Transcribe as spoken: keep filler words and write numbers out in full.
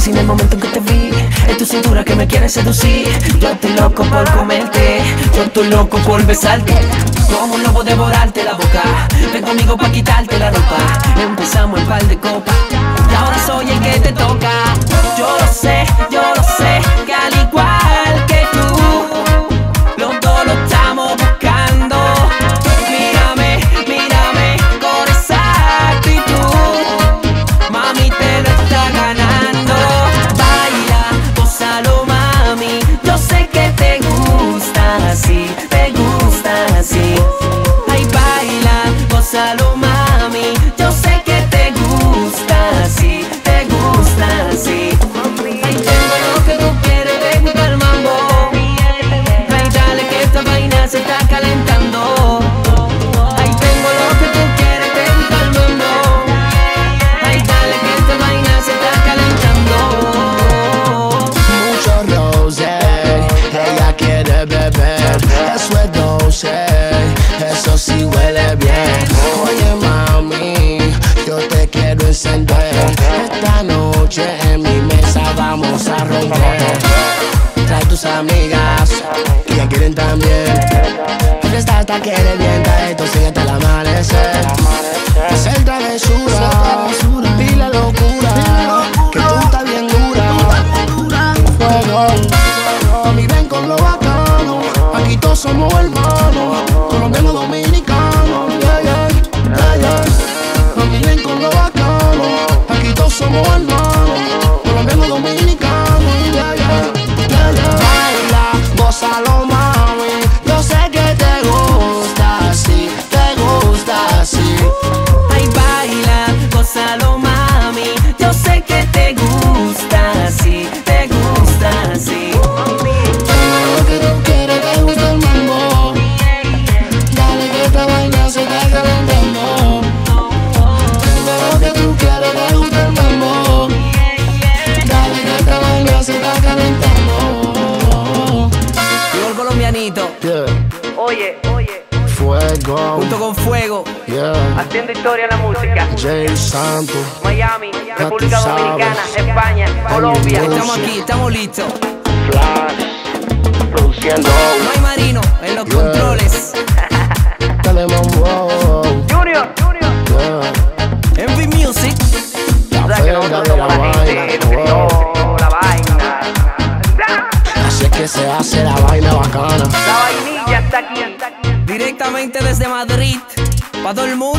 así en el momento en que te vi. Es tu cintura que me quiere seducir. Yo estoy loco por comerte, yo estoy loco por besarte. Como un lobo devorarte la boca. Ven conmigo pa' quitarte la ropa. Empezamos el par de copas y ahora soy el que te toca. Yo lo sé, yo lo sé, que al igual que tú, los dos lo estamos buscando. Mírame, mírame con esa actitud, mami te lo está ganando. Baila, gózalo mami, yo sé que te gusta así, te gusta así. Ay, baila, gózalo mami, yo sé que te gusta así, te gusta así. Ay, tengo lo que tú quieres, te gusta el mambo. Ay, dale que esta vaina se está calentando. Ay, tengo lo que tú quieres, te gusta el mambo. Ay, dale que esta vaina se está calentando. Mucho rosé, ella quiere beber. Eso es doce, eso sí huele bien. Oye mami, yo te quiero encender. Esta noche en mi mesa vamos a romper. Trae tus amigas, que ya quieren también. La fiesta está que revienta, esto sigue hasta el amanecer. Hacer travesura y la locura, que tú estás bien dura. Fuego, mami ven con lo bacano, aquí todos somos hermanos, colombianos dominicanos. Yeah, yeah, yeah, yeah. Mami ven con lo bacano, aquí todos somos hermanos, colombianos dominicanos. Yeah, yeah, yeah, yeah. Baila, gózalo mami, yo sé que te gusta así, te gusta así. Ay, baila, gózalo mami, yo sé que te gusta así, te gusta así. Lo que tú quieres, te gusta el mambo. Dale que esta vaina se está calentando. Lo que tú quieres, te gusta el mambo. Dale que esta vaina se está calentando. Llegó el colombianito, Yeah, Oye, oye, fuego. junto con Fuego. Yeah, haciendo historia en la música. Jay Santos. Miami, República tú sabes. Dominicana, España, Colombia. Estamos aquí, estamos listos. Flash, produciendo. No hay marino en los controles. Dale mambo. Junior, Junior. Yeah, Envy Music. la O sea, que verga nosotros de la somos la gente, vaina. lo que yo, la vaina. Así es que se hace la vaina bacana. La vainilla está aquí. Directamente desde Madrid, para todo el mundo.